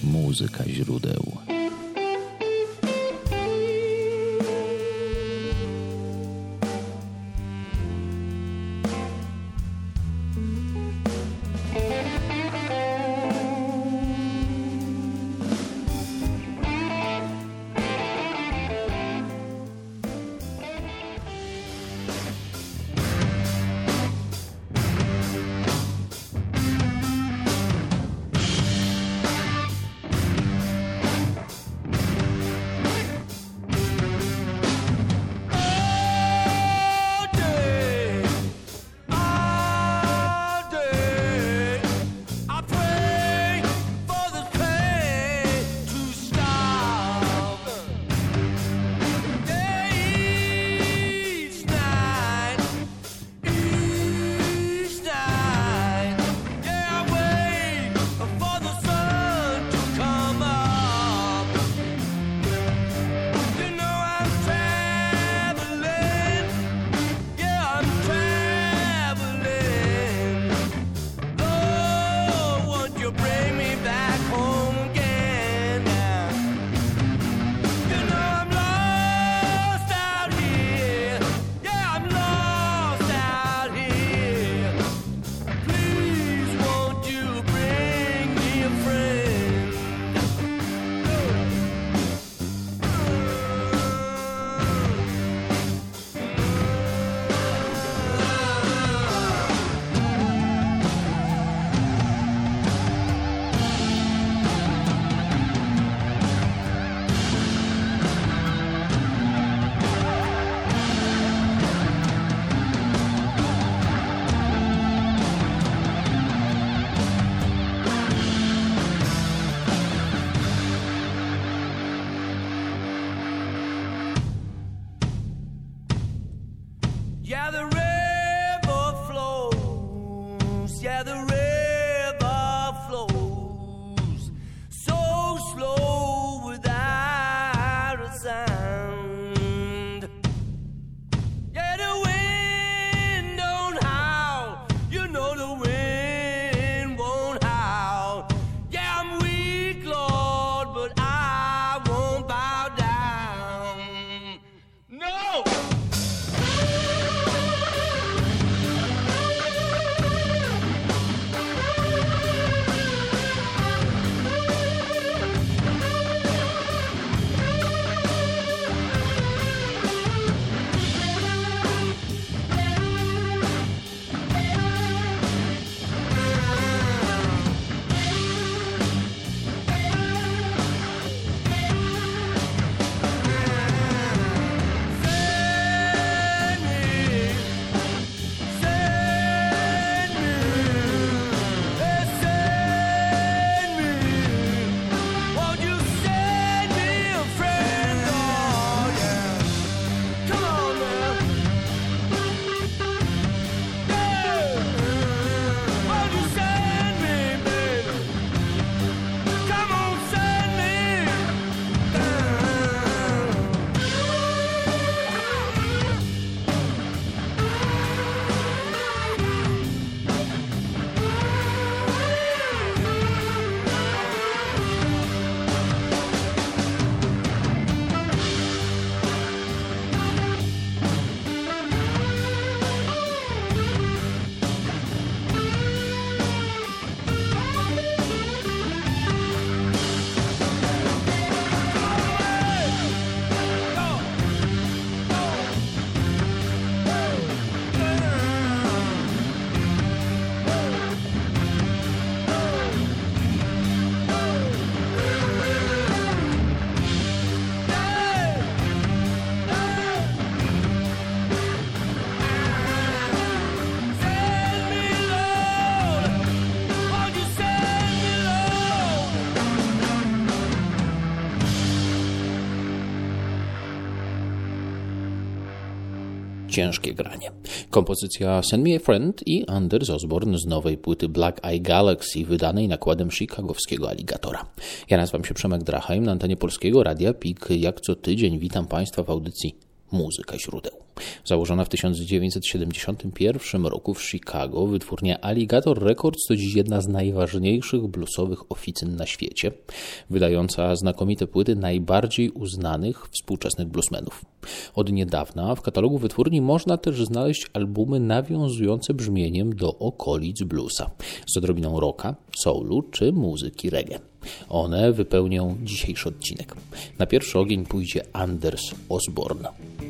Muzyka źródeł. Yeah, the river flows. Yeah, the river flows so slow without a sound. Yeah, the wind don't howl. You know the wind won't howl. Yeah, I'm weak, Lord, but I won't bow down. No! Ciężkie granie. Kompozycja Send Me a Friend i Anders Osborne z nowej płyty Black Eye Galaxy, wydanej nakładem chicagowskiego Aligatora. Ja nazywam się Przemek Drachheim, na antenie Polskiego Radia PIK. Jak co tydzień witam Państwa w audycji Muzyka źródeł. Założona w 1971 roku w Chicago, wytwórnia Alligator Records to dziś jedna z najważniejszych bluesowych oficyn na świecie, wydająca znakomite płyty najbardziej uznanych współczesnych bluesmenów. Od niedawna w katalogu wytwórni można też znaleźć albumy nawiązujące brzmieniem do okolic bluesa, z odrobiną rocka, soulu czy muzyki reggae. One wypełnią dzisiejszy odcinek. Na pierwszy ogień pójdzie Anders Osborne.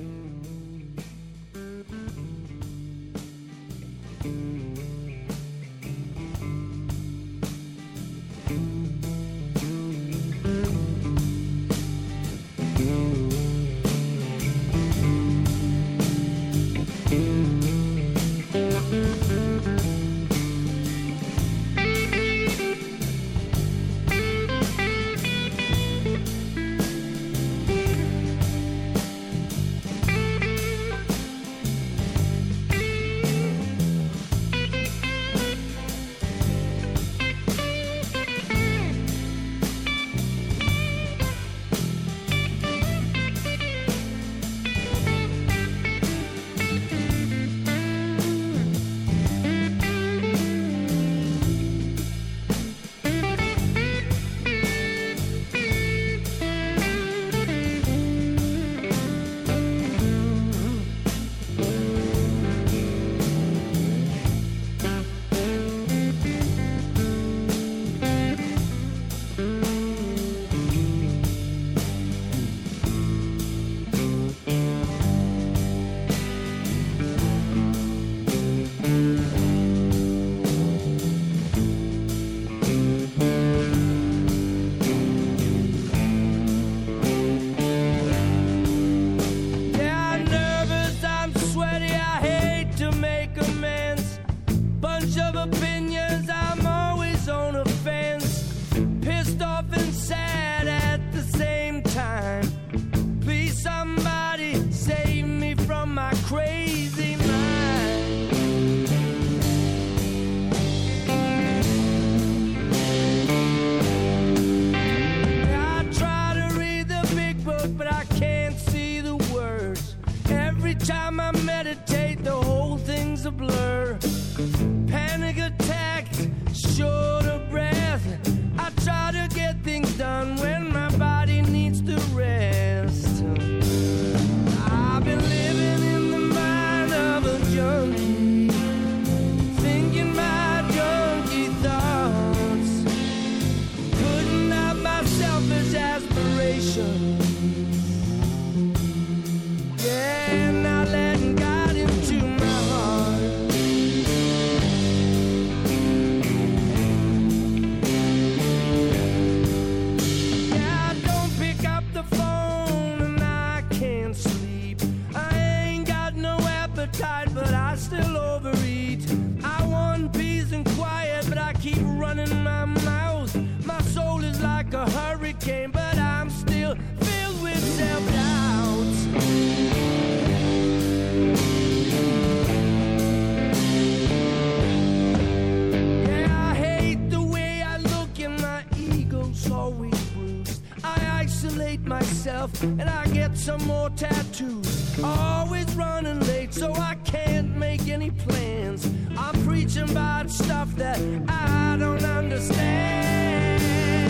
And I get some more tattoos. Always running late, so I can't make any plans. I'm preaching about stuff that I don't understand.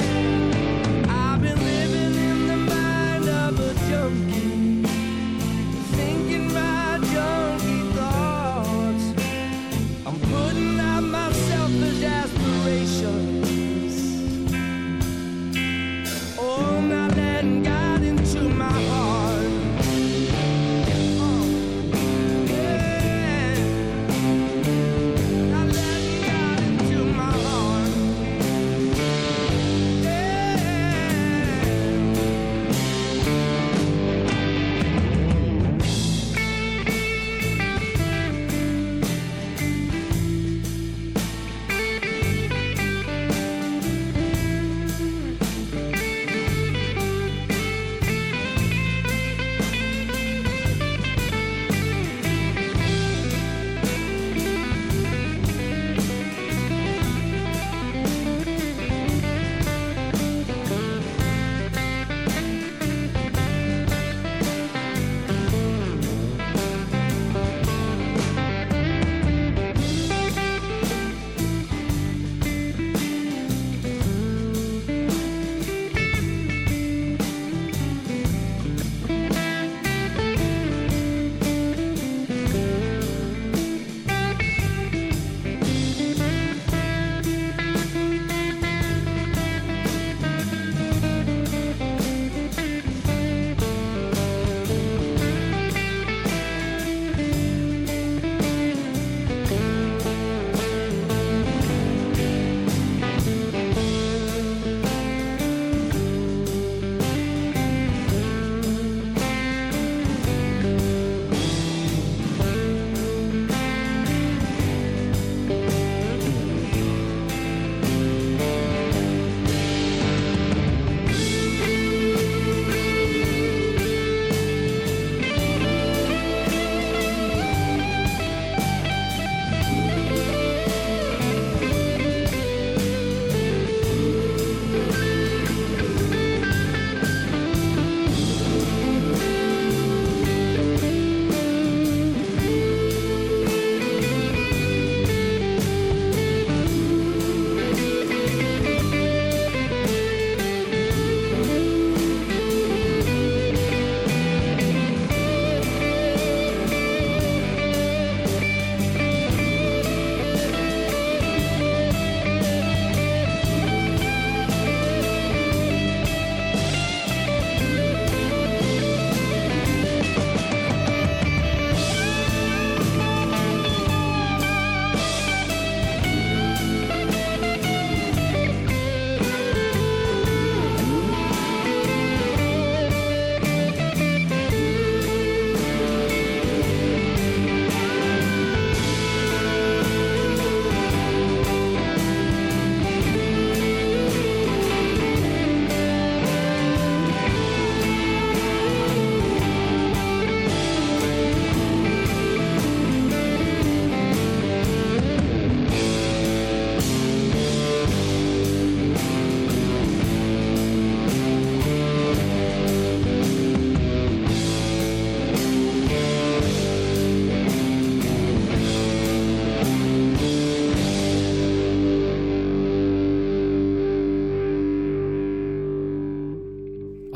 I've been living in the mind of a junkie, thinking my junkie thoughts. I'm putting out my selfish aspirations. Oh, I'm not letting God to my heart. Yeah. I let God into my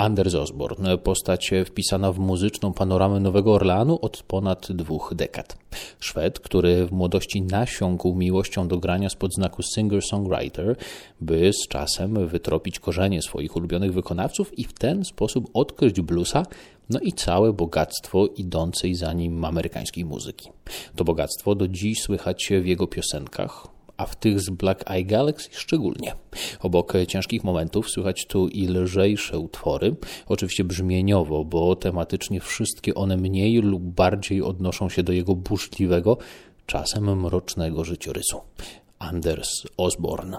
Anders Osborne, postać wpisana w muzyczną panoramę Nowego Orleanu od ponad 2 dekad. Szwed, który w młodości nasiąkł miłością do grania spod znaku singer-songwriter, by z czasem wytropić korzenie swoich ulubionych wykonawców i w ten sposób odkryć bluesa, no i całe bogactwo idącej za nim amerykańskiej muzyki. To bogactwo do dziś słychać w jego piosenkach, a w tych z Black Eye Galaxy szczególnie. Obok ciężkich momentów słychać tu i lżejsze utwory, oczywiście brzmieniowo, bo tematycznie wszystkie one mniej lub bardziej odnoszą się do jego burzliwego, czasem mrocznego życiorysu. Anders Osborne.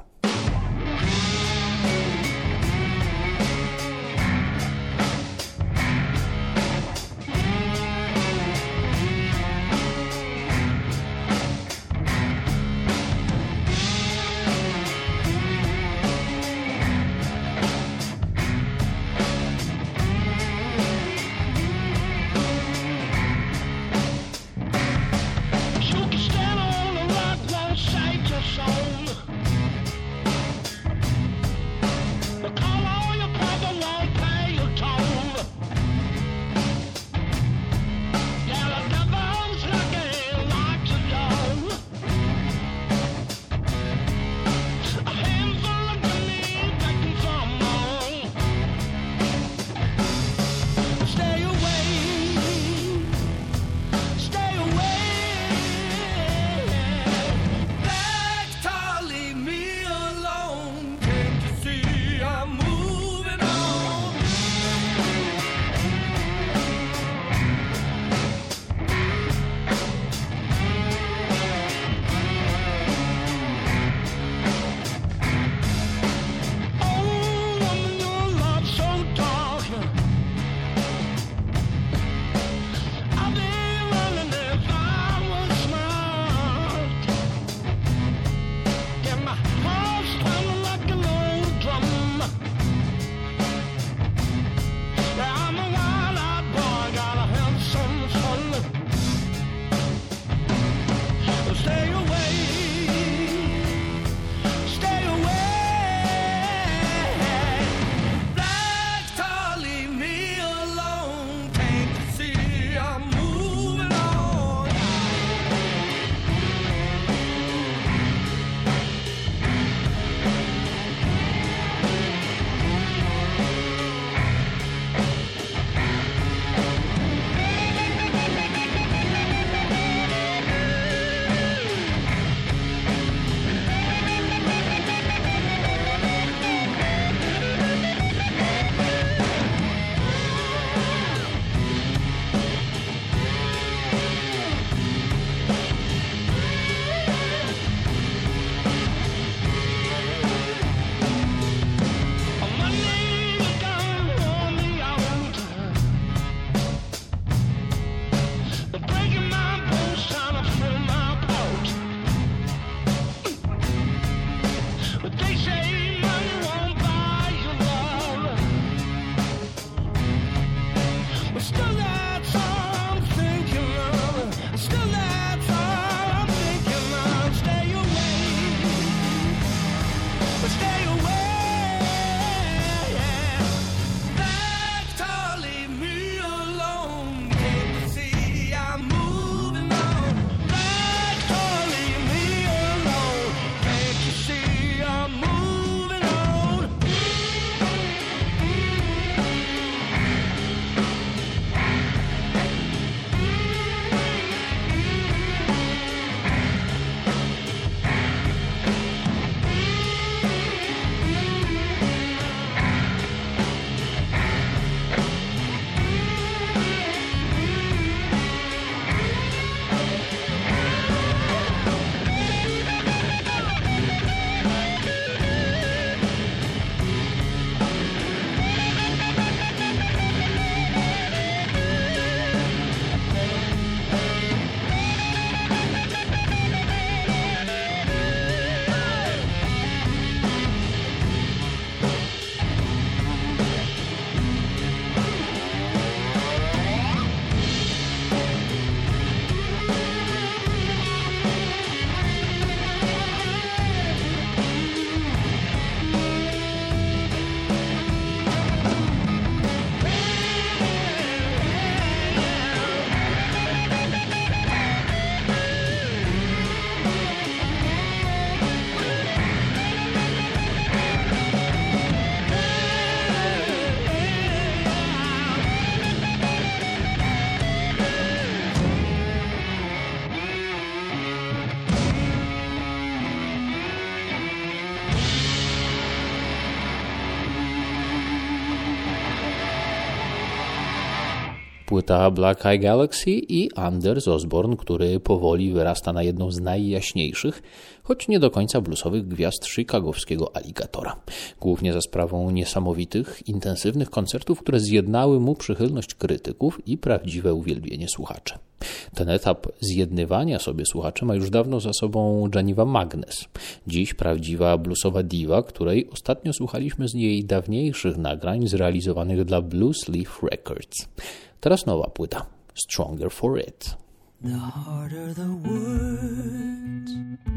płyta Black Eye Galaxy i Anders Osborne, który powoli wyrasta na jedną z najjaśniejszych, choć nie do końca bluesowych gwiazd chicagowskiego Alligatora. Głównie za sprawą niesamowitych, intensywnych koncertów, które zjednały mu przychylność krytyków i prawdziwe uwielbienie słuchaczy. Ten etap zjednywania sobie słuchaczy ma już dawno za sobą Janiva Magnes. Dziś prawdziwa bluesowa diva, której ostatnio słuchaliśmy z jej dawniejszych nagrań zrealizowanych dla Blues Leaf Records. Teraz nowa płyta, Stronger for It. The harder the words,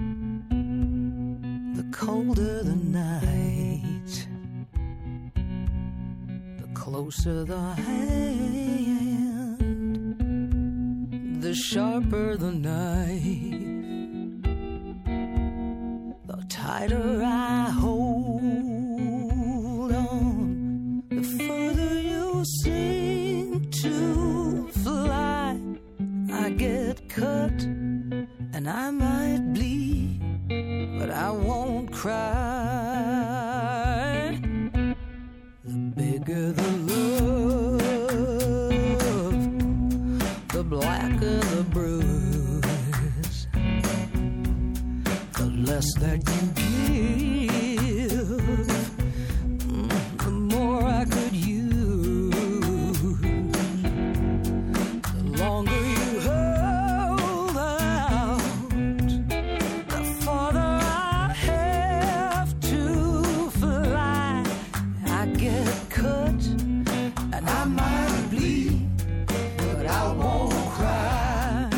the colder the night, the closer the hand, the sharper the knife, the tighter I hold on, the further you seem to fly. I get cut and I might bleed, but I won't cry. The bigger the love, the blacker the bruise, the less that you give, the more I could use. The longer you hold out, the farther I have to fly. I get cut and I might bleed, but I won't cry.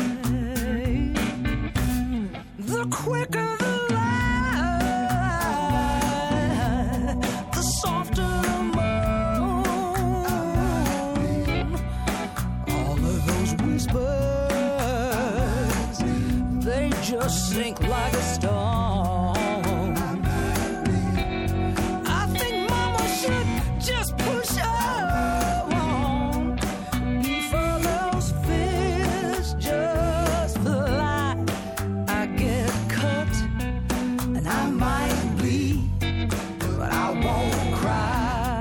The quicker the lie, the softer the moan. All of those whispers, they just sink like a stone. I think mama should just push on before those fears just fly. I get cut and I might bleed, but I won't cry.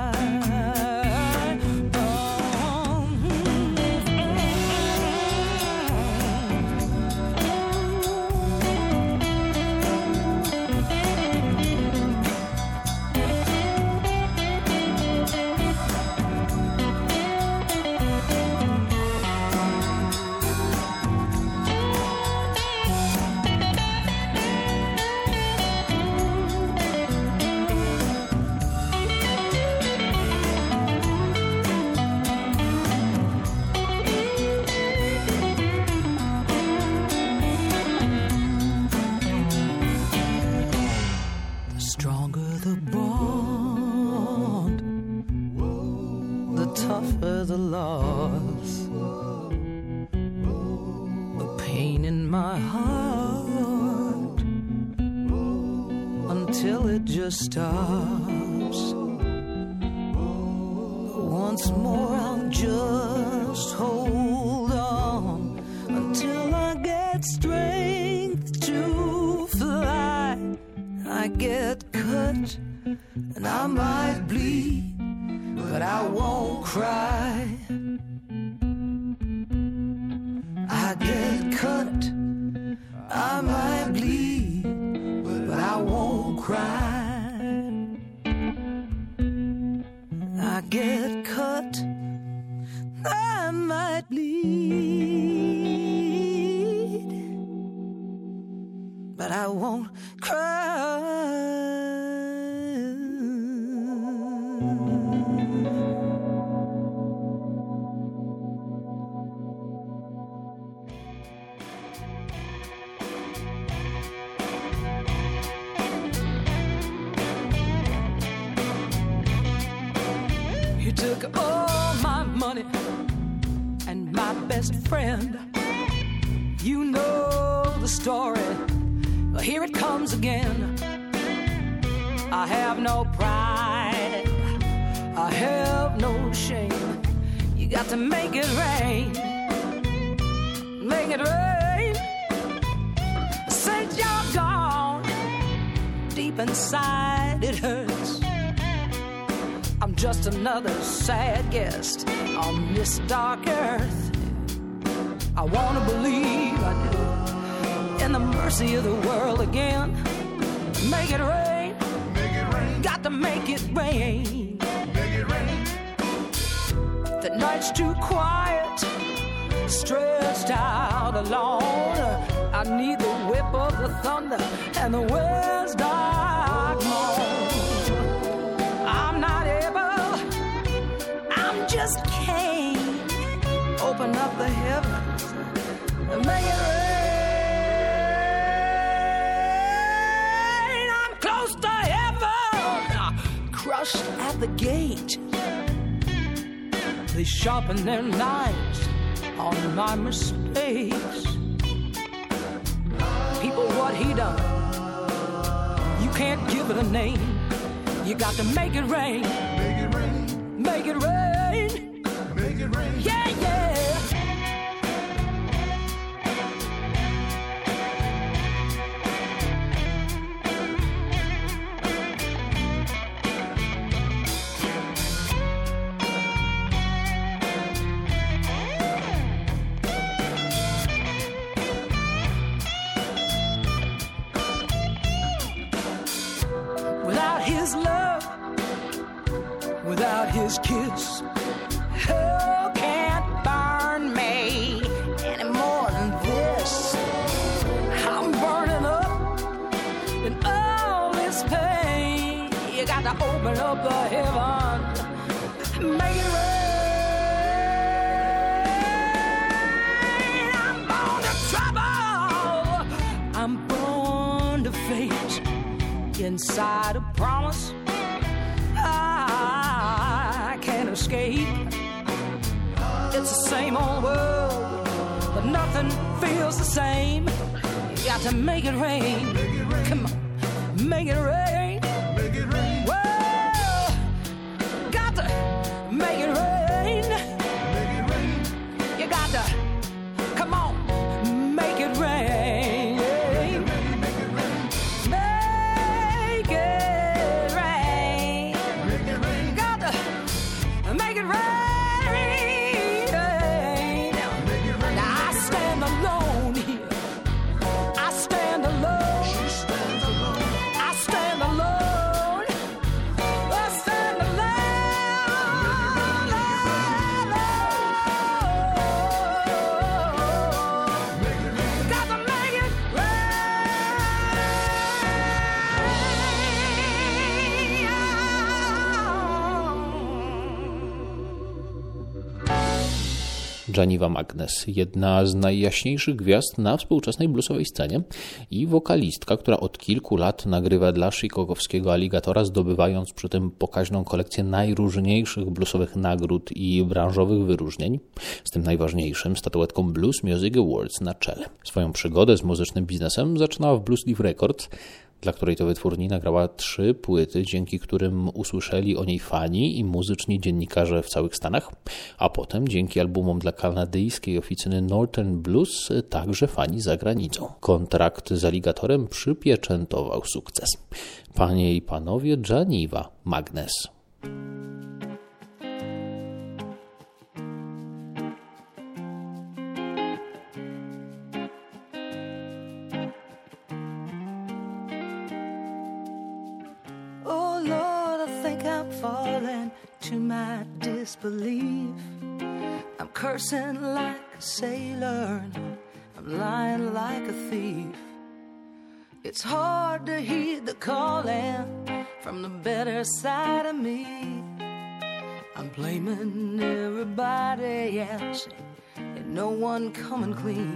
The stronger the bond, the tougher the loss. The pain in my heart until it just stops. Once more I'll just hold on until I get strength to fly. I get cut and I might bleed, but I won't cry. I get cut, I might bleed, but I won't cry. I get cut, I might bleed, but I won't cry. You took all my money and my best friend. You know the story. Well, here it comes again. I have no pride, I have no shame. You got to make it rain, make it rain. Since you're gone, deep inside it hurts. I'm just another sad guest on this dark earth. I want to believe I do in the mercy of the world again. Make it rain, make it rain, got to make it rain. make it rain. The night's too quiet, stressed out alone. I need the whip of the thunder and the wind's dark moan. I'm not able, I'm just can't open up the heavens and make it rain. I'm close to heaven, crushed at the gate. They sharpen their knives on my mistakes. People, what he done, you can't give it a name. You got to make it rain, Make it rain, make it rain, make it rain. yeah, yeah. Without his love, without his kiss, hell can't burn me any more than this. I'm burning up in all this pain. You got to open up the heaven, make it rain. I'm born to trouble, I'm born to fate. Inside a promise I can't escape. It's the same old world, but nothing feels the same. You got to make it rain. Come on, make it rain. Make it rain, Whoa, got to make it rain. make it rain. You got to, come on, make it rain. Make it rain. Got to make it rain. Now I stand alone here. I stand alone. She stands alone. I stand alone. I stand alone. Got to make it Janiva Magnes, jedna z najjaśniejszych gwiazd na współczesnej bluesowej scenie i wokalistka, która od kilku lat nagrywa dla chicagowskiego Alligatora, zdobywając przy tym pokaźną kolekcję najróżniejszych bluesowych nagród i branżowych wyróżnień, z tym najważniejszym statuetką Blues Music Awards na czele. Swoją przygodę z muzycznym biznesem zaczynała w Blues Leaf Records, dla której to wytwórni nagrała 3 płyty, dzięki którym usłyszeli o niej fani i muzyczni dziennikarze w całych Stanach, a potem dzięki albumom dla kanadyjskiej oficyny Northern Blues także fani za granicą. Kontrakt z Alligatorem przypieczętował sukces. Panie i panowie, Janiva Magnes. To my disbelief, I'm cursing like a sailor, I'm lying like a thief. It's hard to heed the calling from the better side of me. I'm blaming everybody else, and no one coming clean.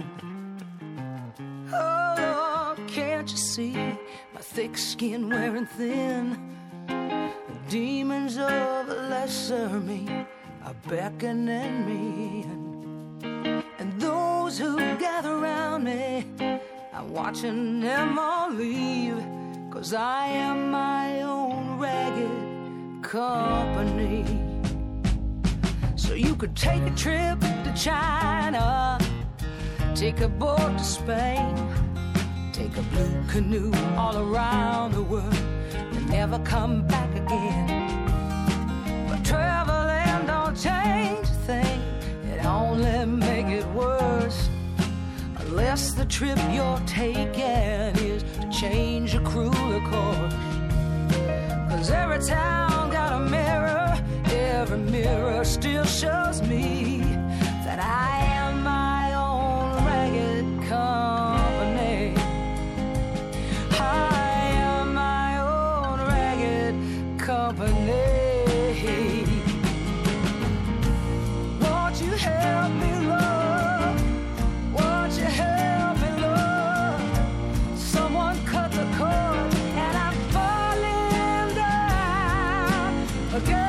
Oh Lord, can't you see my thick skin wearing thin? Demons of a lesser me are beckoning me, and those who gather around me, I'm watching them all leave, 'cause I am my own ragged company. So you could take a trip to China, take a boat to Spain, take a blue canoe all around the world and never come back again. But Traveling don't change a thing, it only make it worse. Unless the trip you're taking is to change your cruel course. 'Cause every town got a mirror, every mirror still shows me that I am my own ragged company. I am my own ragged company. Won't you help me, love? Won't you help me, love? Someone cut the cord and I'm falling down again.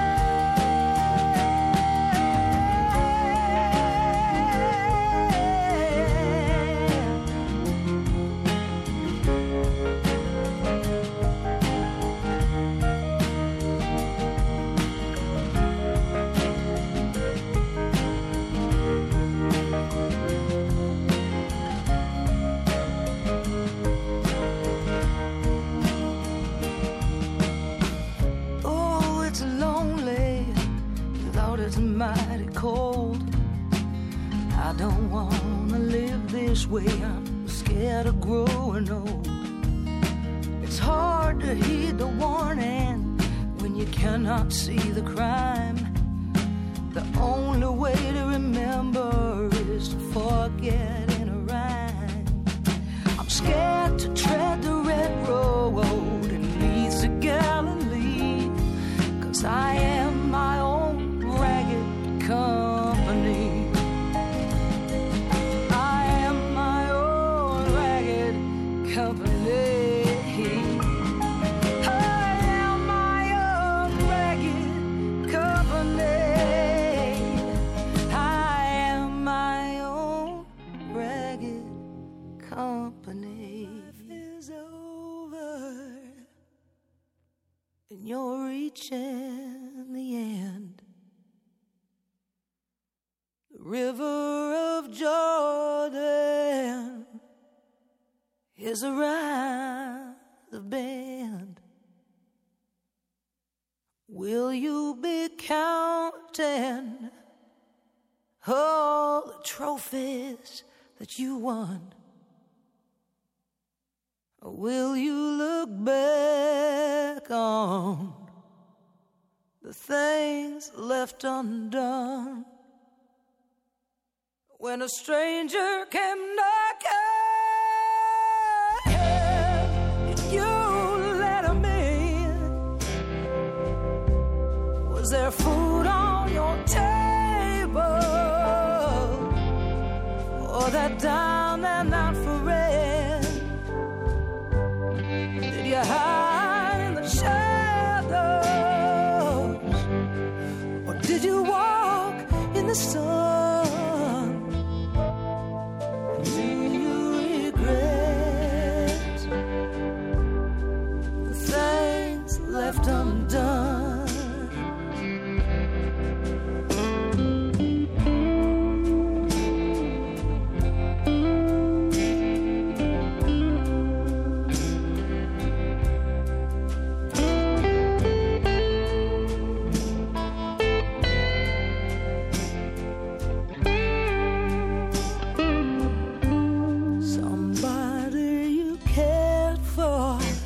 Mighty cold. I don't wanna live this way. I'm scared of growing old. It's hard to heed the warning when you cannot see the crime. The only way to remember is to forget in a rhyme. I'm scared to tread the red road and leads to Galilee. 'Cause I am my own ragged company. I am my own ragged company. I am my own ragged company. I am my own ragged company. Life is over and you're reaching the end. River of Jordan is around the bend. Will you be counting all the trophies that you won? Or will you look back on the things left undone? When a stranger came knocking, if you let him in, was there food on your table? Or that down and out for rent? Did you hide in the shadows? Or did you walk in the sun? Left undone. Somebody you cared for,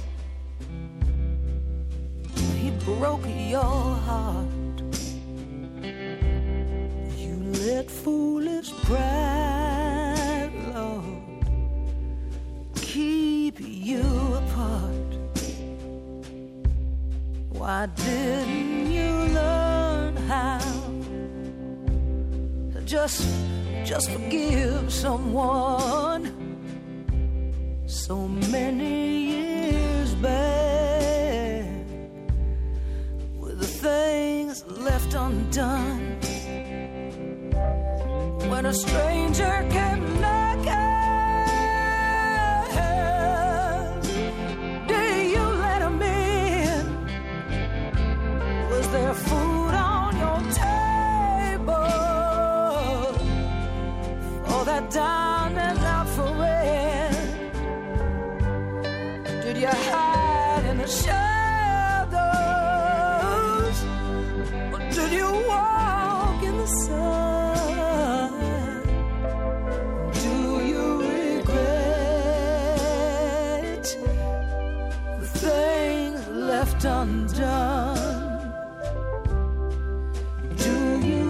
broke your heart. You let foolish pride, Lord, keep you apart. Why didn't you learn how to just forgive someone so many years back? Things left undone. When a stranger came knocking, did you let him in? Was there food on your table? Or that down and out for rent? Did you hide in the shadows? Did left undone? Do you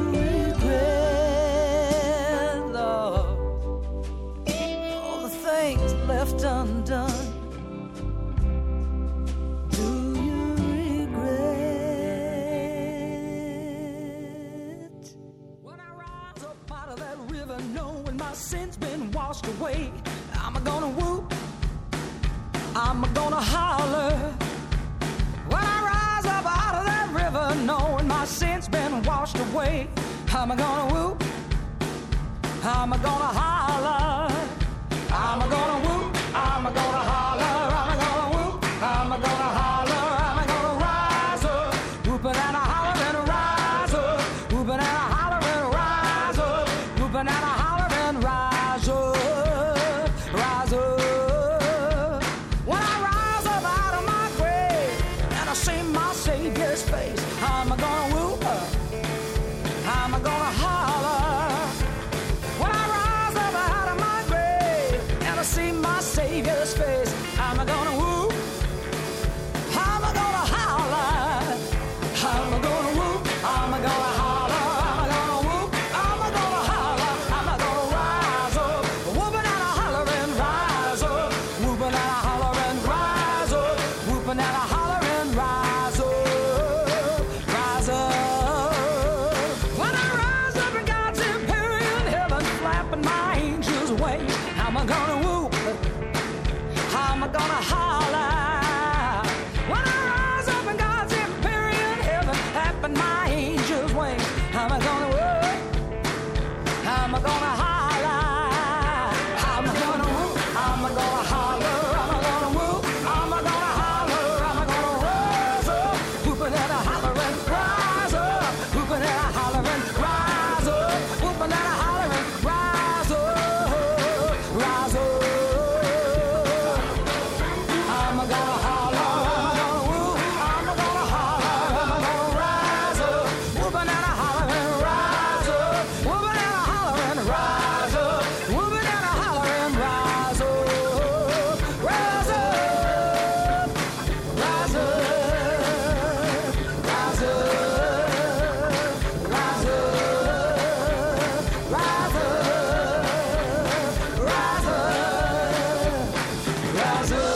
regret, love, all the things left undone? Do you regret? When I rise up out of that river, knowing my sin's been washed away, I'm gonna whoop, I'm gonna holler. When I rise up out of that river, knowing my sin's been washed away, I'm gonna whoop, I'm gonna holler. I'm gonna whoop, I'm gonna holler. I'm gonna whoop, I'm gonna holler. I'm gonna rise up, whooping and a hollering, rise up, whooping and a hollering, rise up, whooping and a hollering, rise up, rise up. When I rise up out of my grave and I see my Savior's face, I'm gonna whoop, I'm gonna holler. When I rise up out of my grave and I see my Savior's face, I'm gonna whoop, I'm gonna holler. I'm gonna whoop, I'm gonna holler. I'm gonna whoop, I'm gonna holler. I'm gonna rise up, whooping and a hollering, rise up, whooping and a hollering, rise up, whooping and a hollering, rise up, rise up. When I rise up in God's imperial heaven, flapping my angels' wings, I'm gonna whoop, I'm gonna holler. When I rise up in God's imperial heaven, flapping my angels' wings, I'm gonna whoop, I'm gonna holler. I'm gonna whoop, I'm gonna holler. I'm gonna whoop, I'm gonna holler. I'm gonna rise up, whooping and a hollering, rise up, whooping and a hollering, rise up, whooping and a hollering, rise up, rise up. I'm gonna holler, I'm gonna whoop, I'm gonna holler. I'm gonna rise up, whooping and a hollering, rise up, whooping and a hollering, rise up, whooping and a hollering, rise up, rise up, rise up, rise up, rise up, rise up, rise up, rise up.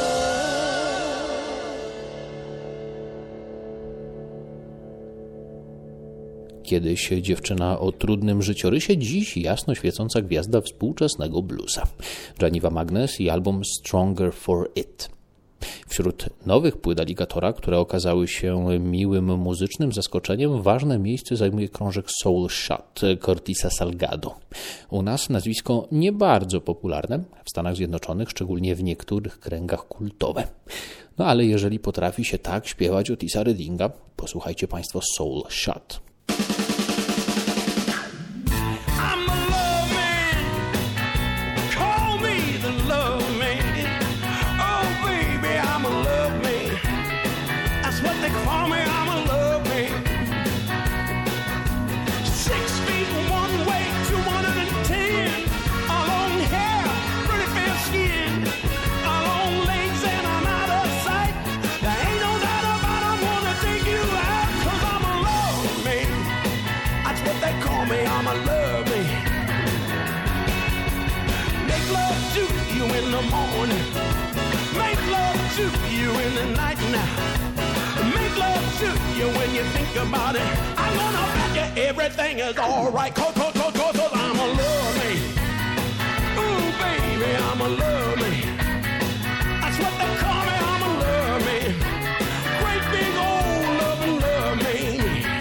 Kiedyś dziewczyna o trudnym życiorysie, dziś jasno świecąca gwiazda współczesnego bluesa. Janiva Magnes i album Stronger for It. Wśród nowych płyt Alligatora, które okazały się miłym muzycznym zaskoczeniem, ważne miejsce zajmuje krążek Soul Shot Curtisa Salgado. U nas nazwisko nie bardzo popularne, w Stanach Zjednoczonych, szczególnie w niektórych kręgach kultowe. No ale jeżeli potrafi się tak śpiewać Otisa Reddinga, posłuchajcie Państwo Soul Shot. I'm a love man. Call me the love man. Oh, baby, I'm a love man. That's what they call me. I'm a love man. 6 feet one way, 210. Long hair, pretty fair skin. Long legs and I'm out of sight. There ain't no doubt about it. I wanna take you out 'cause I'm a love man. That's what they call me. I'm a love man. Make love to you in the morning. Make love to you in the night now. Make love to you when you think about it. I'm gonna bet you everything is alright. Cause I'm a love man. Ooh, baby, I'm a love man. That's what they call me. I'm a love man. Great big old loving love man.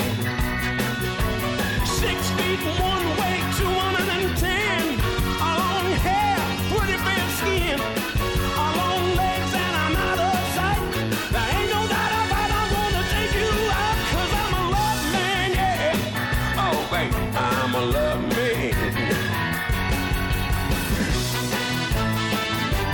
6 feet one way, 210. Long hair, pretty fair skin. Long legs and I'm out of sight. There ain't no doubt about it. I wanna take you out 'cause I'm a love man, yeah. Oh, baby, I'm a love man.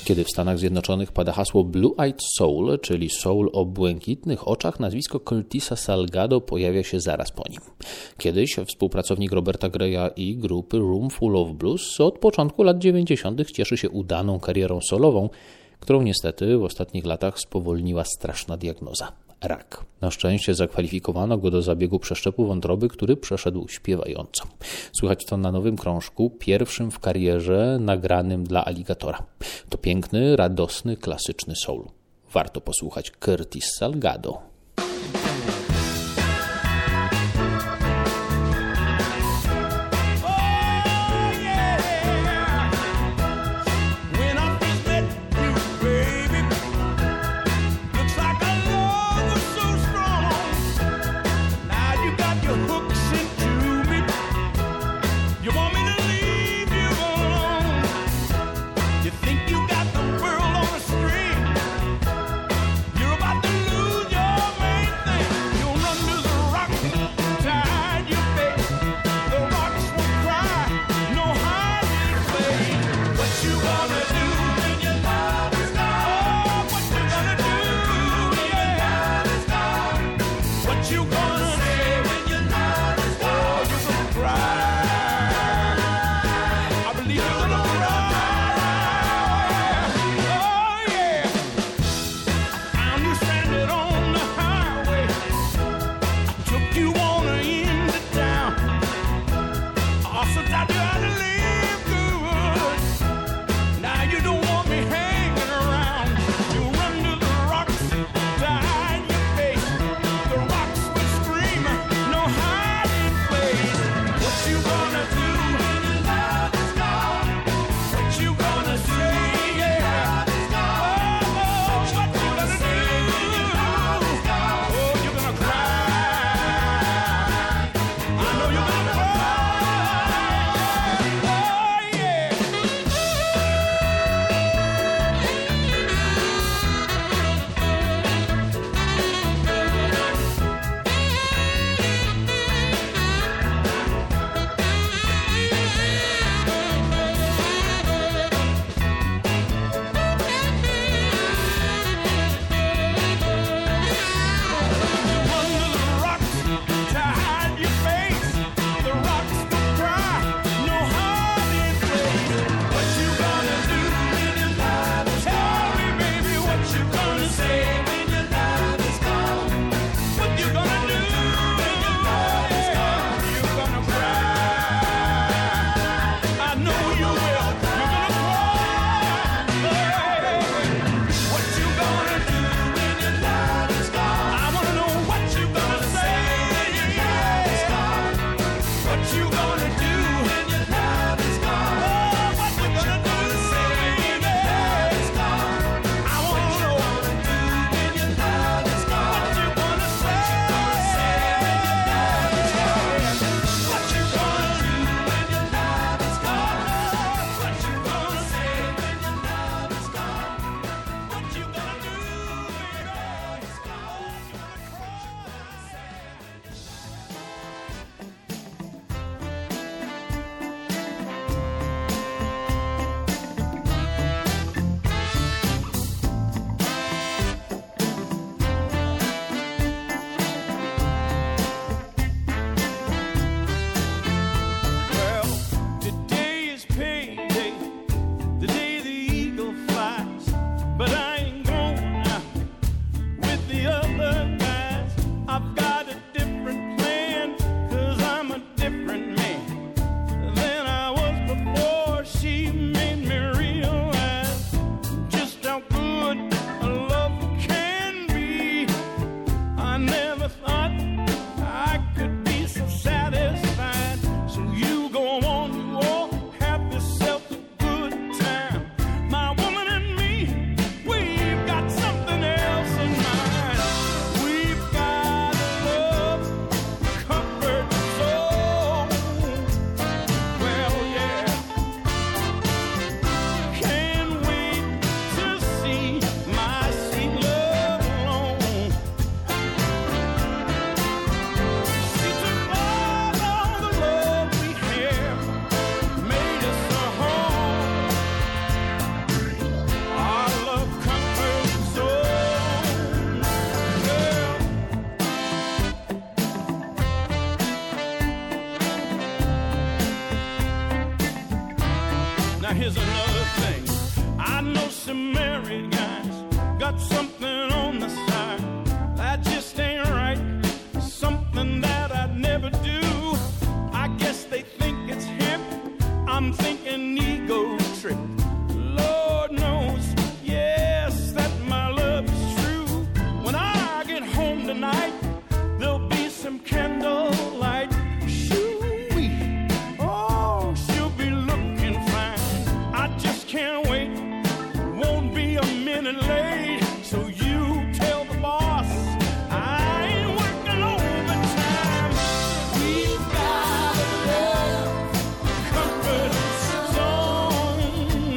Kiedy w Stanach Zjednoczonych pada hasło Blue Eyed Soul, czyli soul o błękitnych oczach, nazwisko Curtisa Salgado pojawia się zaraz po nim. Kiedyś współpracownik Roberta Greya i grupy Roomful of Blues od początku lat 90. cieszy się udaną karierą solową, którą niestety w ostatnich latach spowolniła straszna diagnoza. Rak. Na szczęście zakwalifikowano go do zabiegu przeszczepu wątroby, który przeszedł śpiewająco. Słychać to na nowym krążku, pierwszym w karierze nagranym dla Alligatora. To piękny, radosny, klasyczny soul. Warto posłuchać Curtis Salgado. Think you got the world on a string. You're about to lose your here's another thing. I know some married guys got something on the side that just ain't right. Something that I'd never do. I guess they think it's hip. I'm thinking ego trip. Lord knows, yes, that my love is true. When I get home tonight, there'll be some candlelight. Shoo-wee, oh, she'll be looking fine. I just can't wait, won't be a minute late. So you tell the boss I ain't working overtime. We've got a love comfort zone.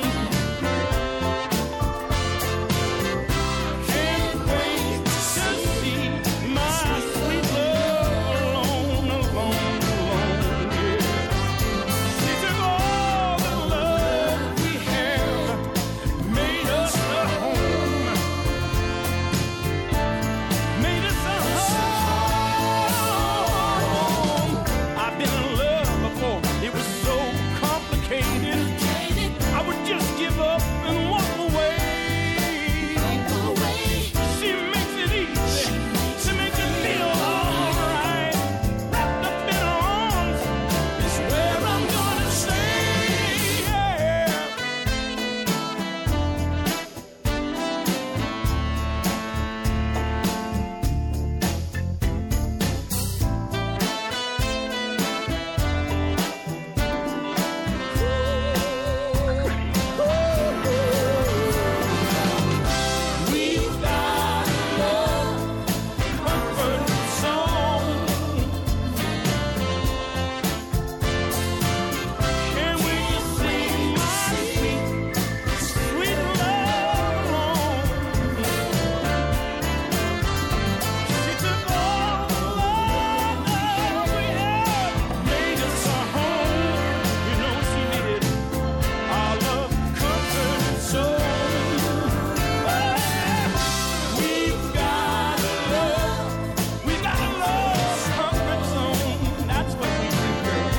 Can't wait to see my sweet love alone, alone, alone, yeah. She took all the love we have, made us a home, made us a home. I've been in love before, it was so complicated. I would just give up and walk away. She makes it easy, she makes it feel alright. Wrapped up in her arms is where I'm gonna stay. Yeah. We've got a love comfort zone. Can we just see my sweet, sweet love alone? She took all the love we had, made us a home. You know she did. Our love comfort zone. We've got a love comfort zone. That's what we do, girl.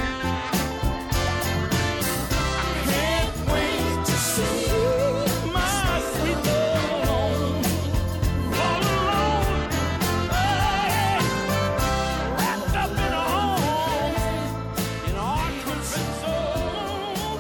I can't wait to see my sweet love alone, all alone, wrapped up in a home, in our comfort zone.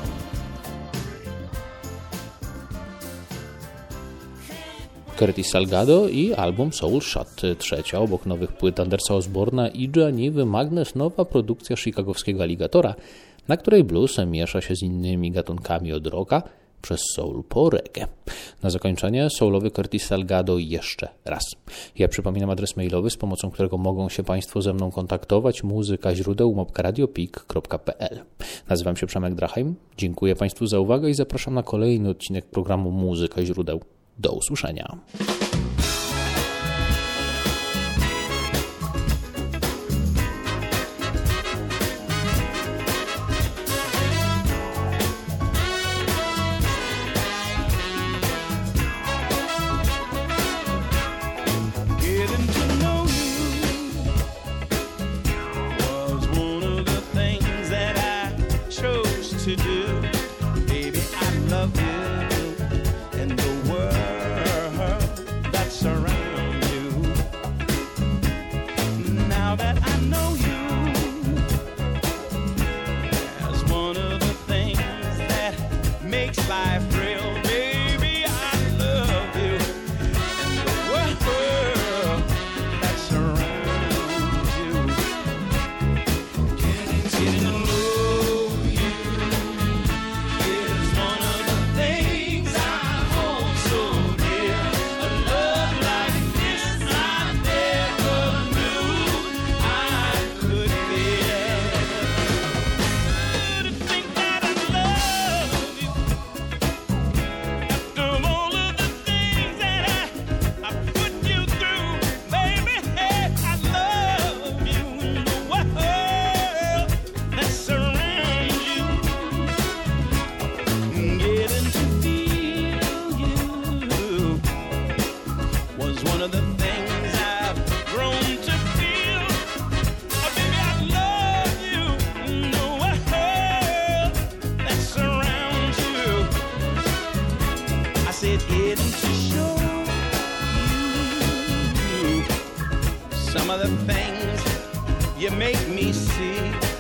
Curtis Salgado i album Soul Shot. Trzecia obok nowych płyt Andersa Osborna i Gianni Magnes nowa produkcja chicagowskiego Aligatora, na której blues miesza się z innymi gatunkami od rocka przez soul po reggae. Na zakończenie soulowy Curtis Salgado jeszcze raz. Ja przypominam adres mailowy, z pomocą którego mogą się Państwo ze mną kontaktować: muzyka@radiopik.pl. Nazywam się Przemek Drachheim. Dziękuję Państwu za uwagę i zapraszam na kolejny odcinek programu Muzyka Źródeł. Do usłyszenia. Getting to know you was one of the things that I chose to do. Baby, I love you and the world that surrounds you. Now that I know you as one of the things that makes life real, baby, I love you and the world that surrounds you. Getting to know you is one of the things I hold so dear. A love like this I never knew I could feel. To think that I love you after all of the things that I put you through, baby. Hey, I love you in the world that surrounds you. Getting to feel you was one of the things I've grown to feel. Oh, baby, I love you in the world that surrounds you. to show you some of the things you make me see.